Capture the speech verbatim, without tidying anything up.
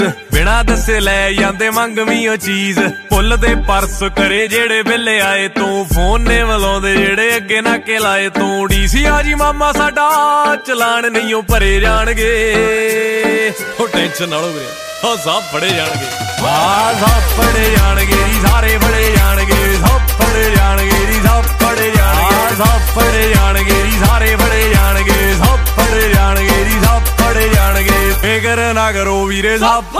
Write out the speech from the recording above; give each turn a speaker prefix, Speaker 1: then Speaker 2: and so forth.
Speaker 1: बिना दसे लै जांदे मंगवी ओ चीज भुल दे परस करे जेड़े वेले आए तू फोन ने बुलाउंदे जेड़े अगे नाके लाए तू डीसी आ जी मामा साडा चलान नहीं ओ भरे जाणगे ओ टेंशन नालो वीरे ओ सब फड़े जाणगे आ सब फड़े जाणगे जी सारे फड़े जाणगे सब फड़े जाणगे जी सब फड़े जाणगे सब फड़े जाणगे जी सारे फड़े जाणगे सब फड़े जाणगे जी सब फड़े जाणगे फिकर ना करो वीरे सब